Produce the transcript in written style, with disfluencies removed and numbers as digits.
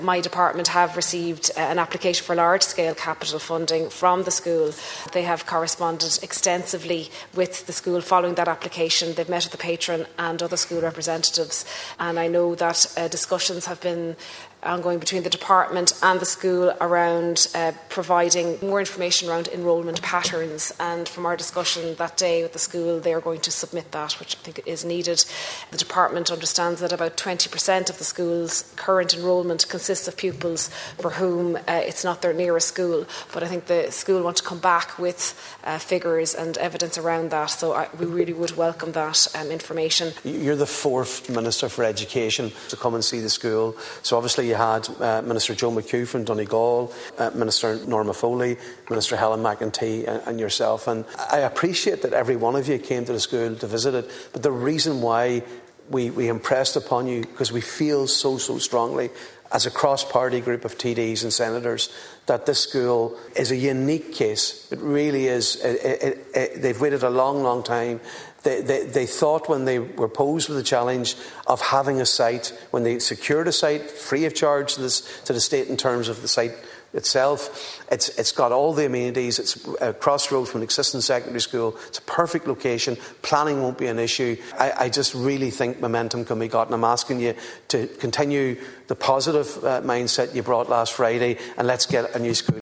My department have received an application for large-scale capital funding from the school. They have corresponded extensively with the school following that application. They've met with the patron and other school representatives, and I know that discussions have been ongoing between the department and the school around providing more information around enrolment patterns, and from our discussion that day with the school, they are going to submit that, which I think is needed. The department understands that about 20% of the school's current enrolment consists of pupils for whom it's not their nearest school, but I think the school want to come back with figures and evidence around that, so we really would welcome that information. You're the fourth Minister for Education to come and see the school, so obviously you had Minister Joe McHugh from Donegal, Minister Norma Foley, Minister Helen McEntee and yourself, and I appreciate that every one of you came to the school to visit it, but the reason why we impressed upon you, because we feel so strongly as a cross-party group of TDs and senators that this school is a unique case. It really is. They've waited a long time. They thought when they were posed with the challenge of having a site, when they secured a site free of charge to the state in terms of the site itself, it's got all the amenities, it's a crossroads from an existing secondary school, it's a perfect location, planning won't be an issue. I just really think momentum can be got, and I'm asking you to continue the positive mindset you brought last Friday, and let's get a new school.